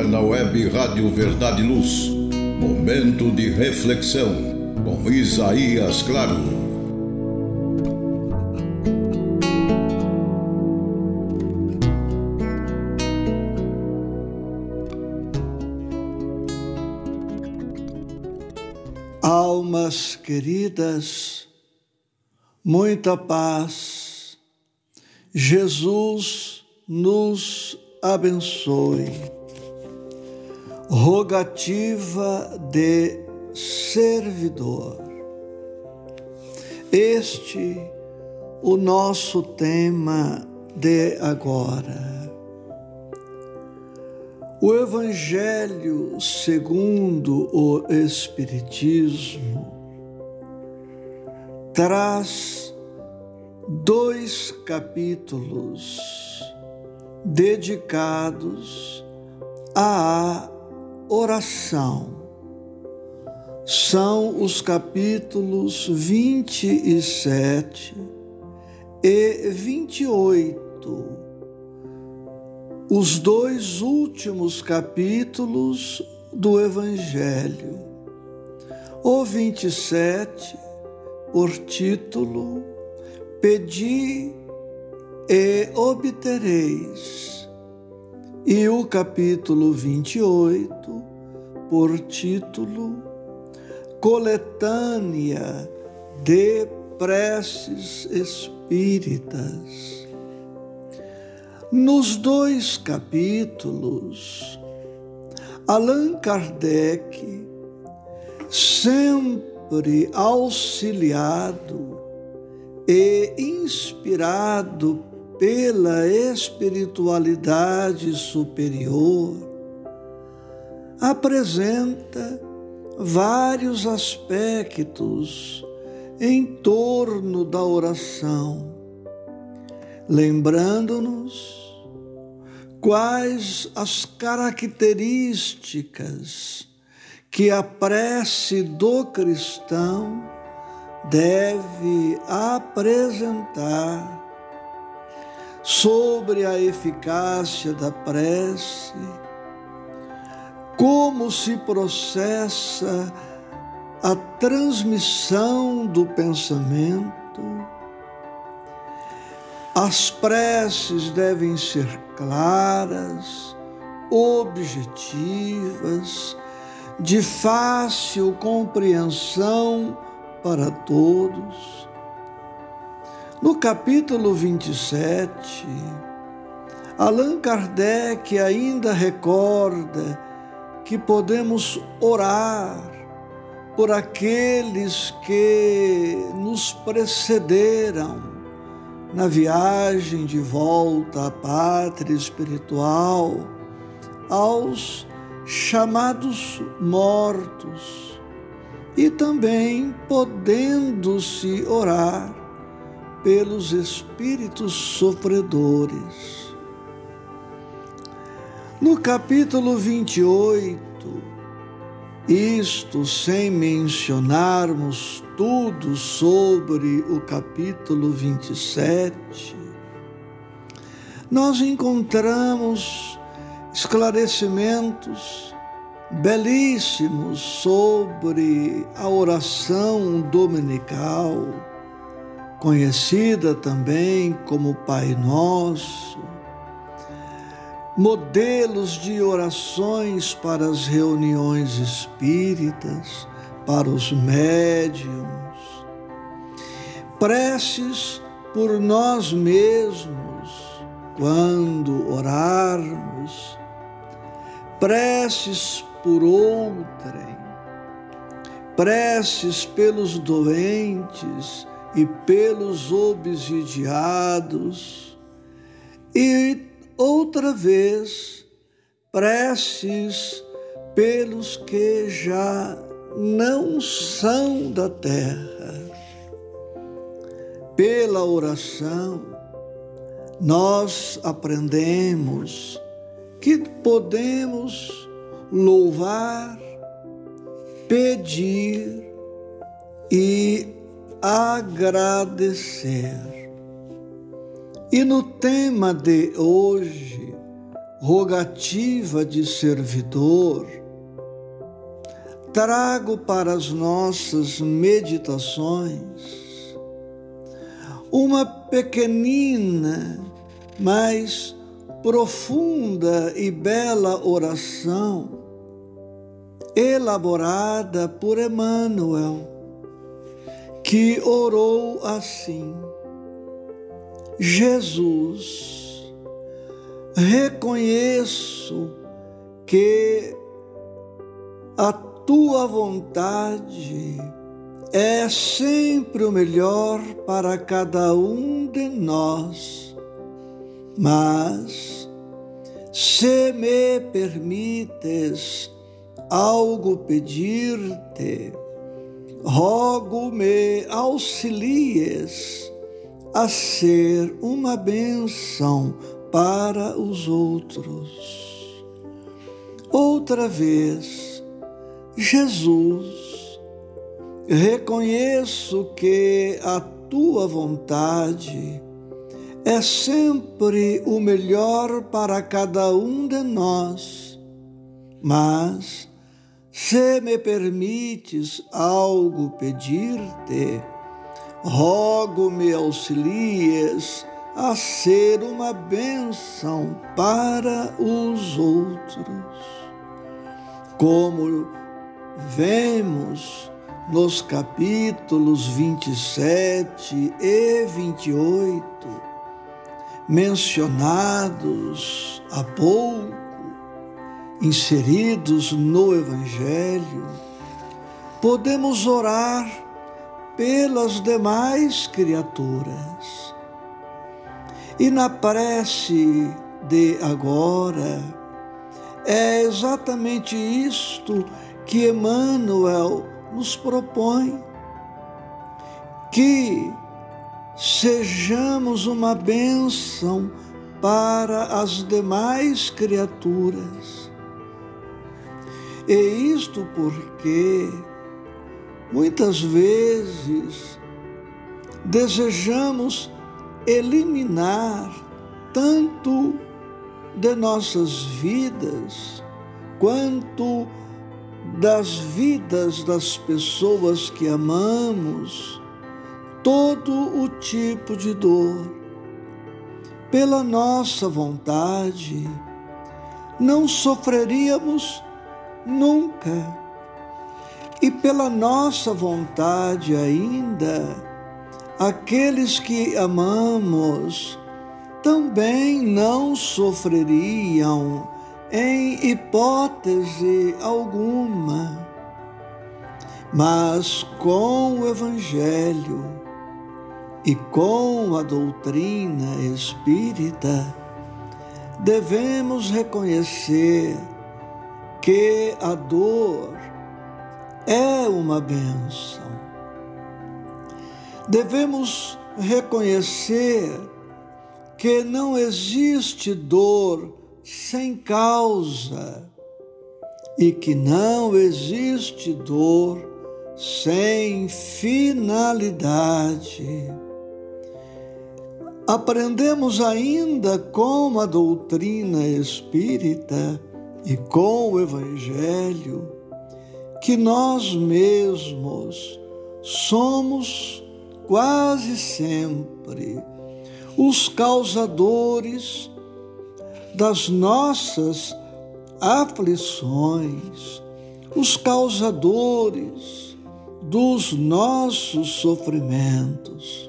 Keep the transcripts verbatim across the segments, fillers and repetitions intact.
ar na web Rádio Verdade e Luz. Momento de reflexão com Isaías Claro. Almas queridas, muita paz. Jesus nos abençoe. Rogativa de servidor. Este o nosso tema de agora. O Evangelho segundo o Espiritismo traz dois capítulos dedicados à oração. São os capítulos vinte e sete e vinte e oito, os dois últimos capítulos do Evangelho. O vinte e sete, por título, Pedi e obtereis, e o capítulo vinte e oito, por título, Coletânea de Preces Espíritas. Nos dois capítulos, Allan Kardec, sempre auxiliado e inspirado pela espiritualidade superior, apresenta vários aspectos em torno da oração, lembrando-nos quais as características que a prece do cristão deve apresentar sobre a eficácia da prece, como se processa a transmissão do pensamento. As preces devem ser claras, objetivas, de fácil compreensão para todos. No capítulo vinte e sete, Allan Kardec ainda recorda que podemos orar por aqueles que nos precederam na viagem de volta à pátria espiritual, aos chamados mortos, e também podendo-se orar pelos espíritos sofredores. No capítulo vinte e oito, isto sem mencionarmos tudo sobre o capítulo vinte e sete, nós encontramos esclarecimentos belíssimos sobre a oração dominical, conhecida também como Pai Nosso, modelos de orações para as reuniões espíritas, para os médiuns, preces por nós mesmos quando orarmos, preces por outrem, preces pelos doentes e pelos obsidiados, e outra vez, preces pelos que já não são da terra. Pela oração, nós aprendemos que podemos louvar, pedir e agradecer. E no tema de hoje, rogativa de servidor, trago para as nossas meditações uma pequenina, mas profunda e bela oração elaborada por Emmanuel, que orou assim: Jesus, reconheço que a tua vontade é sempre o melhor para cada um de nós, mas se me permites algo pedir-te, rogo-me auxilies a ser uma bênção para os outros. Outra vez, Jesus, reconheço que a tua vontade é sempre o melhor para cada um de nós, mas se me permites algo pedir-te, rogo-me auxilies a ser uma bênção para os outros. Como vemos nos capítulos vinte e sete e vinte e oito, mencionados há pouco, inseridos no Evangelho, podemos orar pelas demais criaturas. E na prece de agora, é exatamente isto que Emmanuel nos propõe, que sejamos uma bênção para as demais criaturas. E isto porque muitas vezes desejamos eliminar tanto de nossas vidas quanto das vidas das pessoas que amamos todo o tipo de dor. Pela nossa vontade, não sofreríamos nunca. E pela nossa vontade ainda, aqueles que amamos também não sofreriam em hipótese alguma. Mas com o Evangelho e com a doutrina espírita, devemos reconhecer que a dor é uma bênção. Devemos reconhecer que não existe dor sem causa e que não existe dor sem finalidade. Aprendemos ainda com a doutrina espírita e com o Evangelho que nós mesmos somos quase sempre os causadores das nossas aflições, os causadores dos nossos sofrimentos.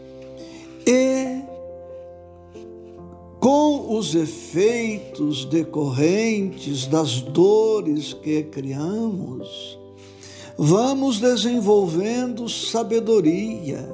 E com os efeitos decorrentes das dores que criamos, vamos desenvolvendo sabedoria,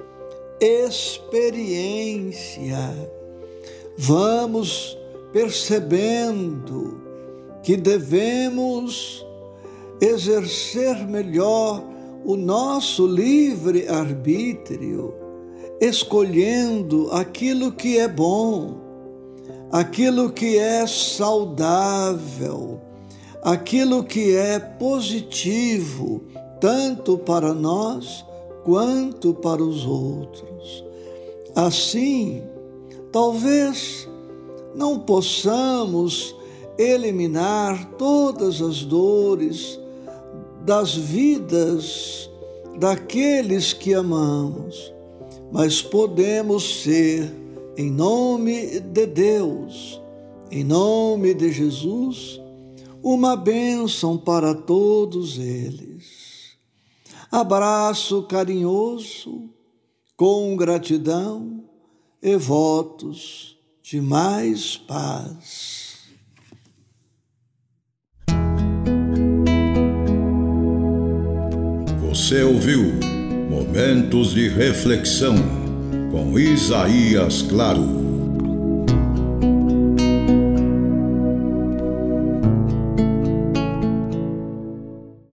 experiência, vamos percebendo que devemos exercer melhor o nosso livre arbítrio, escolhendo aquilo que é bom, aquilo que é saudável, aquilo que é positivo, tanto para nós quanto para os outros. Assim, talvez não possamos eliminar todas as dores das vidas daqueles que amamos, mas podemos ser, em nome de Deus, em nome de Jesus, uma bênção para todos eles. Abraço carinhoso, com gratidão e votos de mais paz. Você ouviu Momentos de Reflexão com Isaías Claro.